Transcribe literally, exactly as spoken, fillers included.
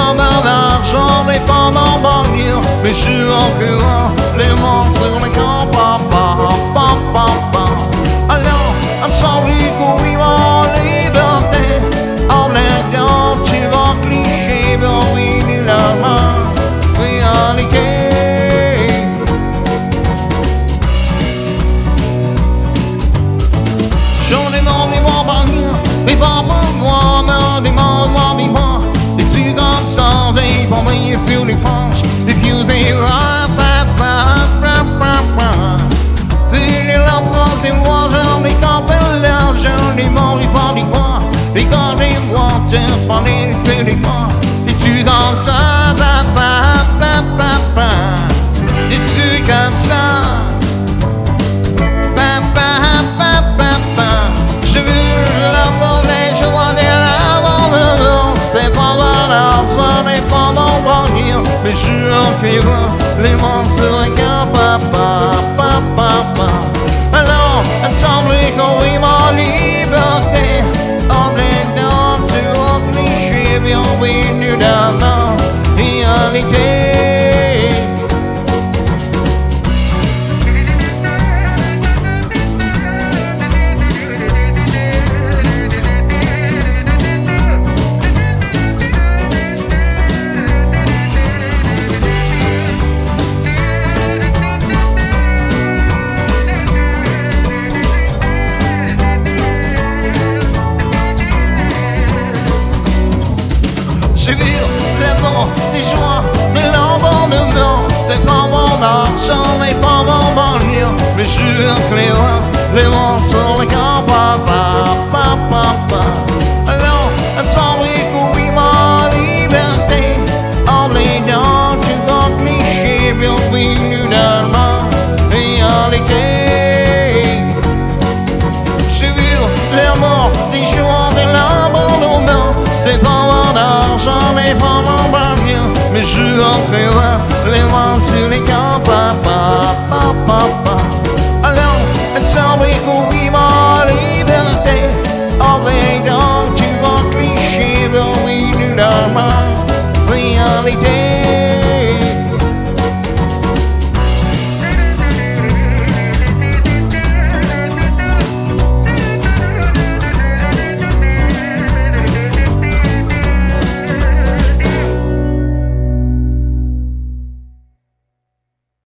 pas d'argent, les femmes en banlieue, mais je suis en courant, les monts sur les camps, papa, papa, papa. Alors, ensemble, courir en liberté, en l'aidant, tu vas cliché, bon, oui, la main, réalité. J'en ai marre des mots banlieues, des pas pour moi, mais des mots noirs, des mots, des trucs comme ça, des bombes, et puis les franges, des vieux, des rats, papa, papa, papa. Puis les lampes, des mois, j'en ai quand de l'argent, les morts, ils parlent des mois, et quand les mois, t'es pas les puis les mois, des trucs comme ça, papa, papa, papa, des trucs comme ça. Je veux l'amour des joies de l'abandon. C'est pas mal l'argent, les femmes en banlieue, mais je suis en courant, les mondes sur les camps, papa, papa, papa. Alors, ensemble, courir ma liberté, en l'aidant, tu vas cliché, bien venu dans la réalité. J'ai vu vraiment des joies, de l'abandonnement. C'était pas mon argent, mais pas mon banlieue, mais je suis un clairin, les monts sur les camps, papa, papa, papa. Alors, ensemble, courir ma liberté, en l'aidant, tu vas cliché, bienvenue dans ma réalité. J'ai vu les morts, des joies, de l'abandonnement. C'est pas mon argent, les femmes en banlieue, mais je suis en courant, les mains sur les camps, papa, papa, papa. Alors, ensemble, courir ma liberté, en l'aidant, tu vas cliché, bienvenue dans ma